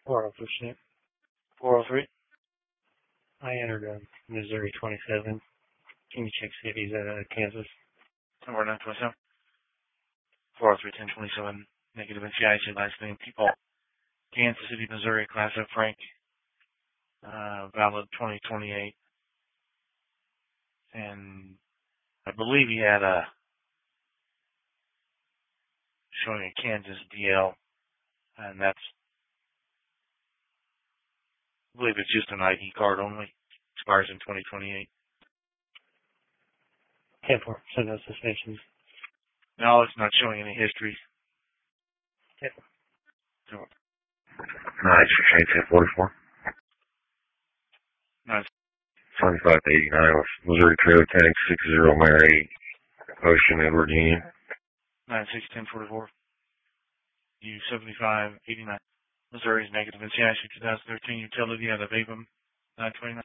403. 403? I entered Missouri 27. Can you check see if he's at Kansas? Number 927. 403 1027. Negative NCIC, last name People. Kansas City, Missouri, Class of Frank. Valid 2028. And I believe he had showing a Kansas DL. And that's, I believe it's just an ID card only. Expires in 2028. 10-4. Send those suspicions. No, it's not showing any history. 10-4. Nice, you're 1044. Nice. 7589 with Missouri Trail Tag 60 Mary Ocean Edward Union. 961044. U7589. Missouri's negative NCIC 2013 utility out of Avon 929.